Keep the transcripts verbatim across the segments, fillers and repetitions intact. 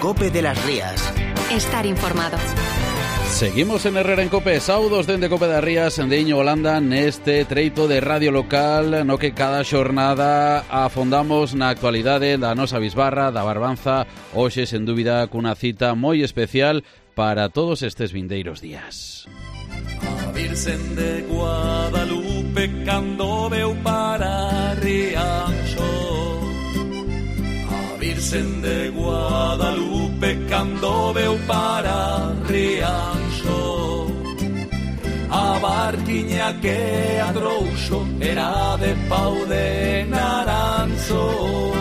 COPE de las Rías. Estar informado. Seguimos en Herrera en COPE, saudos dende COPE das Rías de Iño Holanda neste treito de radio local no que cada xornada afondamos na actualidade da nosa bisbarra, da Barbanza, hoxe sen dúbida cunha cita moi especial para todos estes vindeiros días. A Virxen de Guadalupe cando veu para Rianxo. A Virxen de Guadalupe cando veu para Rianxo. A barquiña que a trouxo era de pau de naranxo.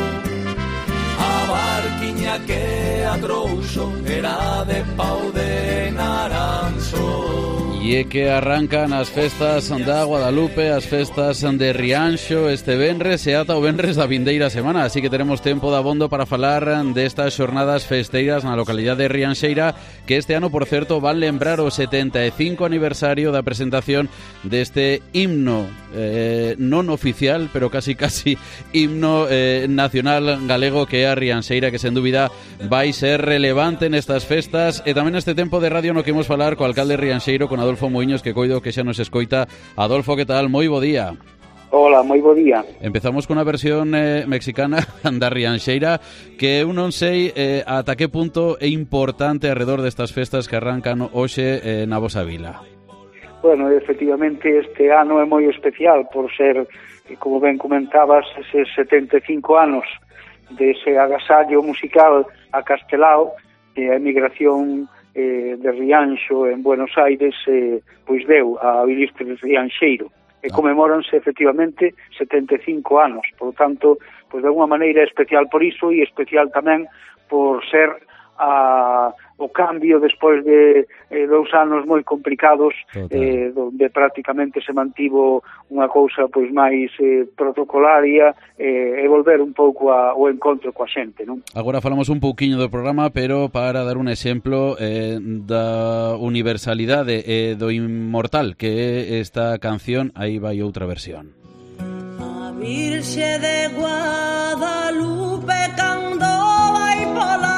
A barquiña que a trouxo era de pau de naranxo. E é que arrancan as festas da Guadalupe, as festas de Rianxo este venres e ata o venres da vindeira semana, así que teremos tempo de abondo para falar destas xornadas festeiras na localidade de Rianxeira, que este ano, por certo, van lembrar o setenta e cinco aniversario da presentación deste himno eh, non oficial, pero casi casi himno eh, nacional galego, que é a Rianxeira, que sen dúbida vai ser relevante nestas festas e tamén neste tempo de radio no que imos falar co alcalde Rianxeiro, con Adolfo Muiños, que coido que xa nos escoita. Adolfo, que tal? Moi bo día. Hola, moi bo día. Empezamos con a versión eh, mexicana da Rianxeira, que eu non sei eh, ata que punto é importante alrededor destas festas que arrancan hoxe eh, na vosa vila. Bueno, efectivamente este ano é moi especial por ser, como ben comentabas, eses setenta e cinco anos dese agasallo musical a Castelao, e a emigración eh, de Rianxo en Buenos Aires eh, pois deu a vivirse de Rianxeiro e conmemoranse efectivamente setenta e cinco anos, por lo tanto, pois de alguma maneira especial por iso e especial tamén por ser a, o cambio despois de eh, dous anos moi complicados, eh, donde prácticamente se mantivo unha cousa pois máis eh, protocolaria eh, e volver un pouco a, o encontro coa xente, non? Agora falamos un pouquiño do programa, pero para dar un exemplo eh, da universalidade e eh, do inmortal que é esta canción, aí vai outra versión. A Virxe de Guadalupe cando vai pola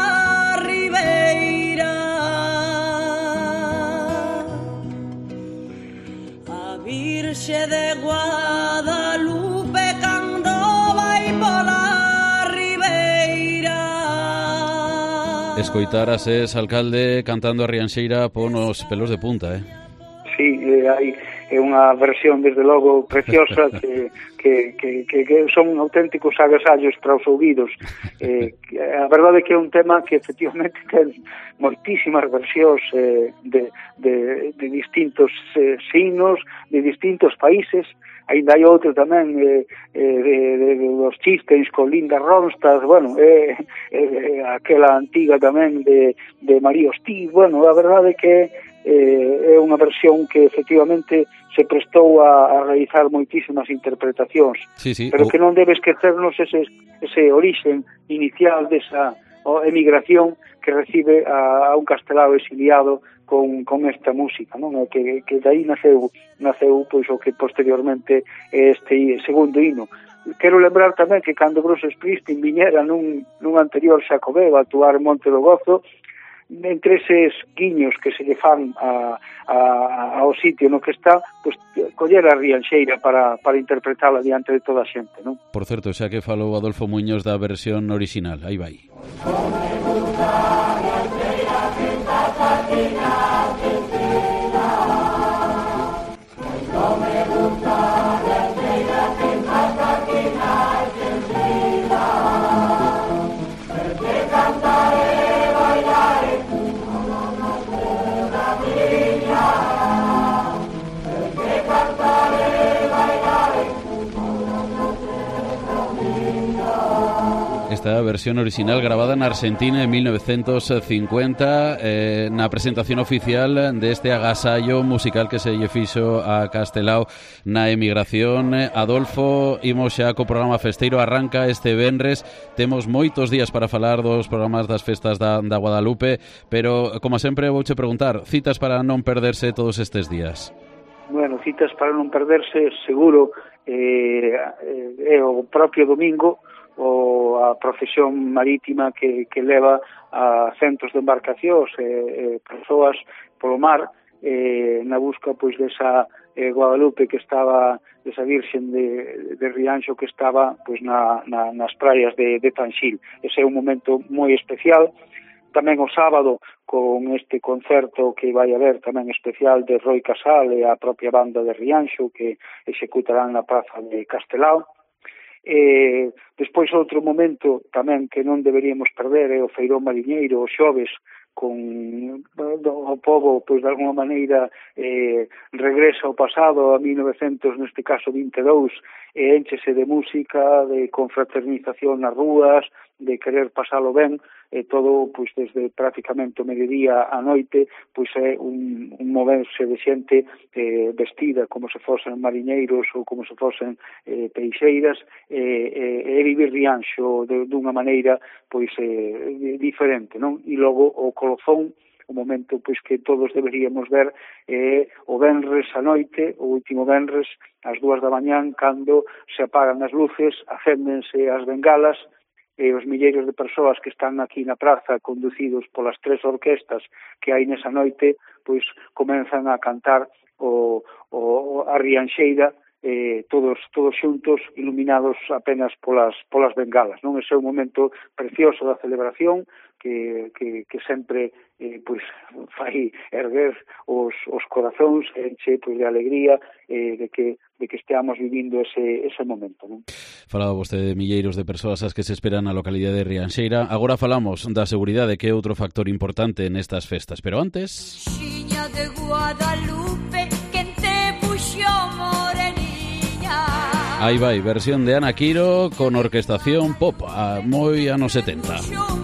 Virxe de Guadalupe cando vai pola ribeira. Escoitar a ses alcalde cantando a Rianxeira pon os pelos de punta, eh? Sí, eh, hai é unha versión desde logo preciosa que, que, que, que, que son auténticos agasallos para os ouvidos. Eh, a verdade é que é un tema que efectivamente ten moitísimas versións eh, de, de, de distintos eh, signos, de distintos países. Ainda hai outro tamén eh, eh, de, de, de los chistes con Linda Ronstadt, bueno, eh, eh, aquela antiga tamén de, de María Hostí. Bueno, a verdade é que eh, é unha versión que efectivamente se prestou a, a realizar moitísimas interpretacións, sí, sí, pero o... que non debe esquecernos ese, ese orixen inicial desa emigración que recibe a, a un castelao exiliado con, con esta música, non? Que, que daí naceu, naceu pois, o que posteriormente é este segundo hino. Quero lembrar tamén que cando Bruce Springsteen viñera nun, nun anterior Xacobeo a actuar en Monte do Gozo, entre eses guiños que se lle fan a, a, ao sitio no que está, pues, coller a Rianxeira para, para interpretarla diante de toda a xente, non? Por certo, xa que falou Adolfo Muiños da versión original, aí vai. Esta versión original grabada en Argentina en mil novecientos cincuenta eh, na presentación oficial deste agasallo musical que se lle fixo a Castelao na emigración. Adolfo, imos xa co programa festeiro, arranca este venres, temos moitos días para falar dos programas das festas da, da Guadalupe, pero como sempre vouche preguntar, citas para non perderse todos estes días? Bueno, citas para non perderse seguro, eh, é o propio domingo o o a procesión marítima que, que leva a centos de embarcacións e, e persoas polo mar eh, na busca pois desa eh, Guadalupe que estaba, desa Virxen de, de Rianxo que estaba pois na, na, nas praias de, de Tanxil. Ese é un momento moi especial. Tamén o sábado, con este concerto que vai haber tamén especial de Roi Casal e a propia banda de Rianxo que executarán na praza de Castelao. E despois outro momento tamén que non deberíamos perder é o Feirón Mariñeiro, o xoves, con o povo, pois de alguma maneira eh, regresa ao pasado a mil novecentos, neste caso vinte e dous, e enchese de música, de confraternización nas rúas, de querer pasalo ben, e todo, pois desde prácticamente o mediodía á noite, pois é un, un moverse de xente eh, vestida como se fosen mariñeiros ou como se fosen eh, peixeiras, e eh, eh, vivir Rianxo de, dunha maneira pois eh, diferente, non? E logo o colofón, o momento pois que todos deberíamos ver é eh, o venres a noite, o último venres ás dúas da mañán, cando se apagan as luces, acéndense as bengalas e os milleiros de persoas que están aquí na praza conducidos polas tres orquestas que hai nesa noite, pois comenzan a cantar o, o, a Rianxeira eh, todos todos xuntos, iluminados apenas polas polas bengalas, non? Ese é un momento precioso da celebración que, que, que sempre eh, pois fai erguer os, os corazóns, enche pois de alegría eh, de que de que esteamos vivindo ese, ese momento, non? Falaba vostede de milleiros de persoas as que se esperan na localidade de Rianxeira. Agora falamos da seguridade, que é outro factor importante nestas festas, pero antes... Xiña de Guadalupe, quen te puxo moreniña. Aí vai, versión de Ana Quiro con orquestación pop, a moi anos setenta.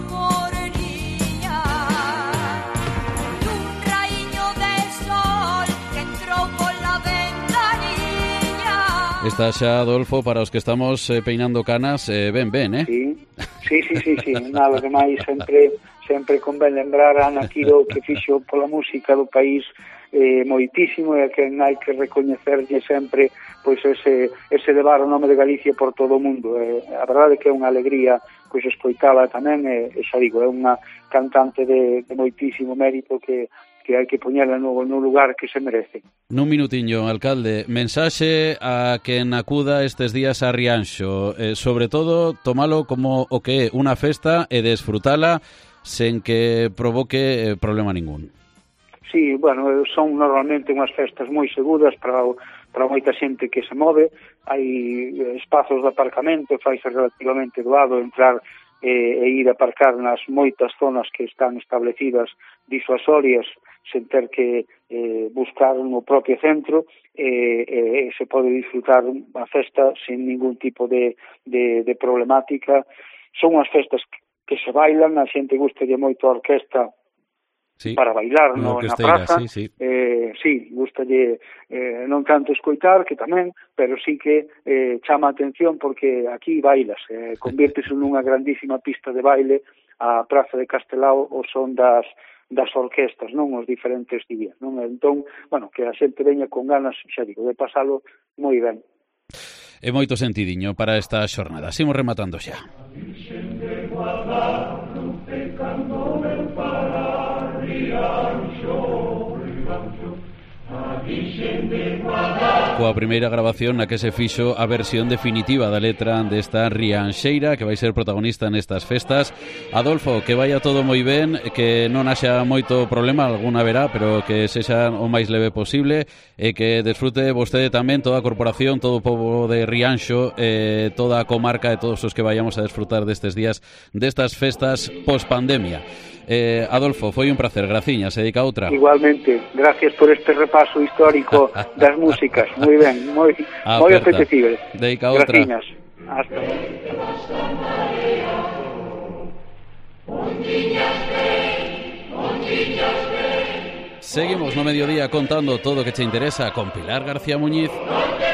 Está xa, Adolfo, para os que estamos eh, peinando canas, eh, ben, ben, eh? Sí, sí, sí, sí, sí. Nada, ademais, sempre, sempre convén lembrar a Ana Quiro que fixo pola música do país eh, moitísimo e a quen hai que recoñecerlle sempre pois ese, ese levar o nome de Galicia por todo o mundo. Eh, a verdade é que é unha alegría pois escoitala tamén, e, e xa digo, é unha cantante de, de moitísimo mérito que que hai que poñela no, no lugar que se merece. Nun minutiño, alcalde, mensaxe a quen acuda estes días a Rianxo, eh, sobre todo tomalo como o que é unha festa e desfrutala sen que provoque eh, problema ningún. Sí, bueno, son normalmente unhas festas moi seguras para, para moita xente que se move, hai espazos de aparcamento, faise relativamente doado entrar e, e ir a aparcar nas moitas zonas que están establecidas disuasorias sen ter que eh, buscar no propio centro e eh, eh, se pode disfrutar a festa sin ningún tipo de, de, de problemática. Son unhas festas que se bailan, a xente gustalle moito a orquesta sí, para bailar no, na praza, sí, sí. Eh, sí, gustalle eh, non tanto escoitar, que tamén, pero sí que eh, chama a atención porque aquí bailas, eh, convírtese nunha grandísima pista de baile a praza de Castelao o son das das orquestas, non, os diferentes días, non? Entón, bueno, que a xente veña con ganas, xa digo, de pasalo moi ben. E moito sentidiño para esta xornada. Seguimos rematando xa. Coa primeira grabación na que se fixo a versión definitiva da letra desta Rianxeira que vai ser protagonista nestas festas. Adolfo, que vaya todo moi ben, que non haxa moito problema, alguna verá, pero que sexa o máis leve posible e que desfrute vostede tamén, toda a corporación, todo o pobo de Rianxo, eh, toda a comarca e todos os que vayamos a desfrutar destes días, destas festas post-pandemia. Eh, Adolfo, foi un placer, graciñas, se dedica outra. Igualmente, gracias por este repaso histórico das músicas, moi ben, moi, moi apetecible. Dedica outra. Graciñas, hasta. Seguimos no mediodía contando todo o que te interesa con Pilar García Muñiz.